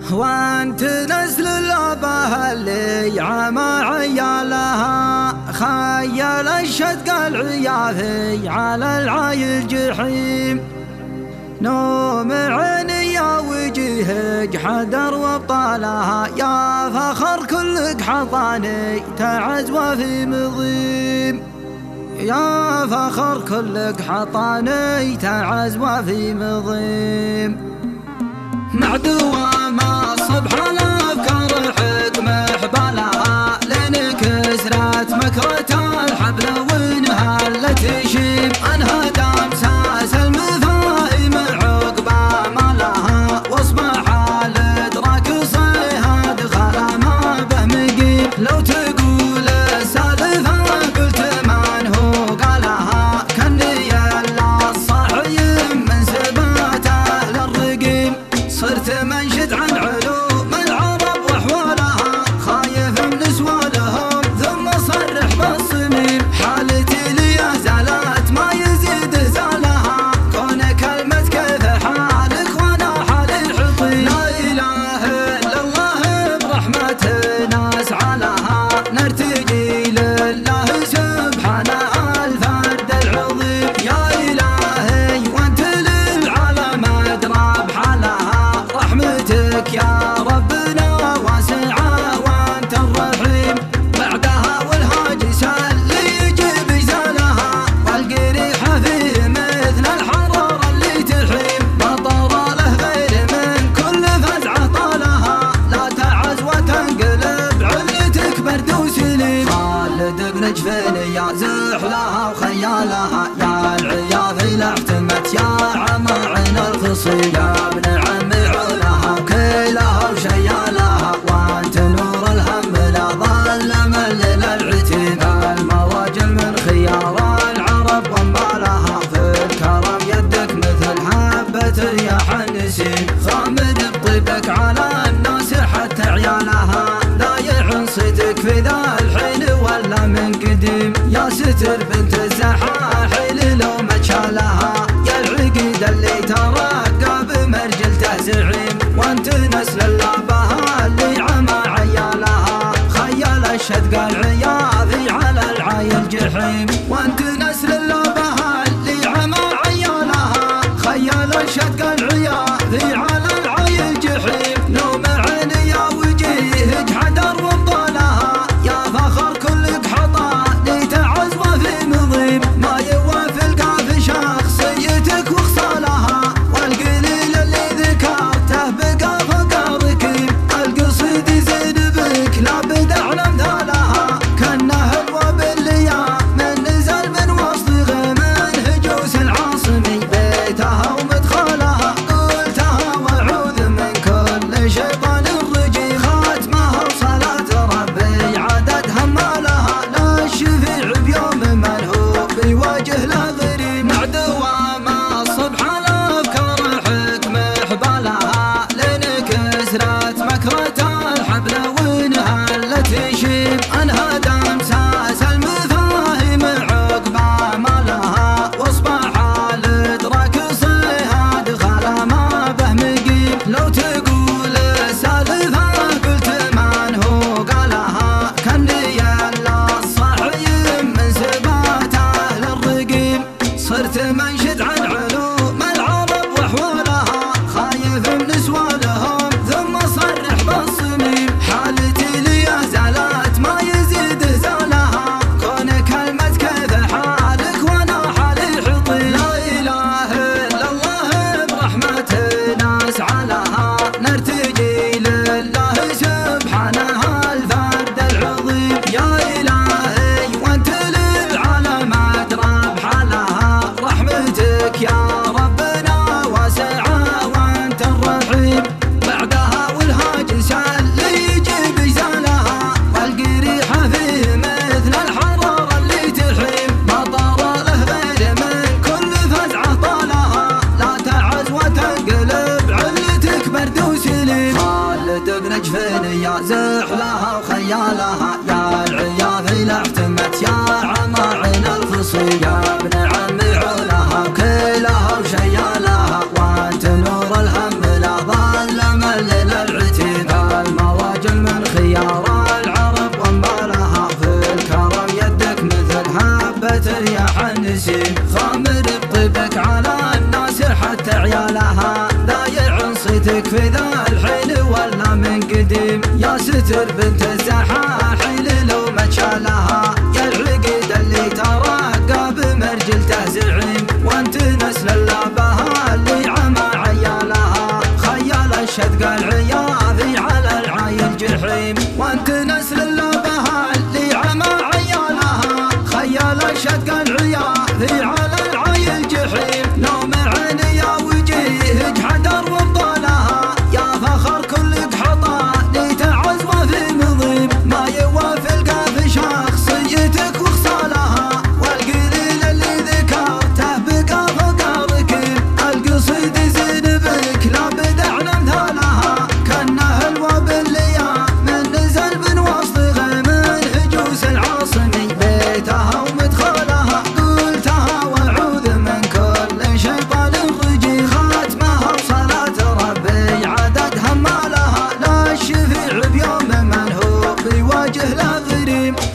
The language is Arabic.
وانت نسل الابه اللي عمى عيالها، خيل الشدق العيافي على العايل جحيم. نوم عيني يا وجهك حدر وابطالها، يا فخر كلك حطاني تعز وفي مضيم. يا فخر كلك حطاني تعز وفي مضيم. مع دوامة صبح الأفكار حكمة حبالها، لين كسرت مكرة الحبل وانهلت تشيب. انها دامساس المفاهيم عقبى ما لها، واصبح الادراك صيها دخل ما به مقيم. لو تقول السالفة قلت من هو قالها، كني الا الصحي من سباته للرقيم. صرت منشد عن علوم العرب واحوالها، خايف من سوالهم ثم صرح بالصميم. حالتي لي زالت ما يزيد زالها، كون كلمة كيف حالك وانا حالي الحطيم. لا اله الا الله برحمته نسعى لها، نرتجي لله سبحانه الفرد العظيم. يا الهي وانت للعالم ادرى بحالها، رحمتك يا ربنا واسعة وانت الرحيم. بعدها والهاجس اللي يجيب جزالها، والقريحة فيه مثل الحرارة اللي تحيم. مطر له غير من كل فزعة طالها، لا تعز وتنقلب علتك برد وسليم. خالد بن جفين يا زحلها وخيالها، يا العياذ لا احتمت يا عمى عين الخصيم. يا ابن عمي عولها وكيلها وشيالها، وانت نور الهم لا ظل ملل العتيم. المواجل من خيار العرب وانبالها، في الكرم يدك مثل حبة رياح النسيم. خامد بطيبك على الناس حتى عيالها، ضايع صدق في ذا الحين ولا من قديم. يا ستر بنت الزحاحيل لو ما شالها، يا العقيد اللي ترقى بمرجلته زعيم. وانت نسل اللابها اللي عمى عيالها، خيل الشدق العياذي على العايل جحيم. وانت نسل اللابها اللي عمى عيالها، خيل الشدق العياذي على العايل جحيم. نوم عيني يا وجهك حدر وابطالها، يا فخر كلك حطاني تعز وفي مضيم. ما يوافي القاف شخصيتك وخصالها، والقليل اللي ذكرته بقى فوق ركيم. القصيد يزيد بك لا بدع الامثالها، كانه الوابل يا من سيرتك في ذا الحين ولا من قديم. يا ستر بنت الزحاحيل لو ما تشالها، يا العقد اللي ترقى بمرجلته زعيم. وانت نسل اللابها اللي عمى عيالها، خيال الشدق العياذي على العايل جحيم. وانت نسل اللابها اللي عمى عيالها، خيال الشدق العياذي على العايل جحيم. لو معني يا وجيه جحدر وبطالها، يا فخر كلك حطاني تعز وفي نظيم. ما يوافي القاف شخصيتك وخصالها، والقليل اللي ذكرته بقى فقارك. القصيد زين بك لا بدعنا امثالها، كانه الوابل ليا من نزل من وسط غيم الهجوس العاصمي. بيتها ومدخلها قلتها واعوذ من كل شيطان رجيم. خاتمها بصلاة ربي عدد همالها، لا الشفيع بيوم من هو بوجه لا غريم.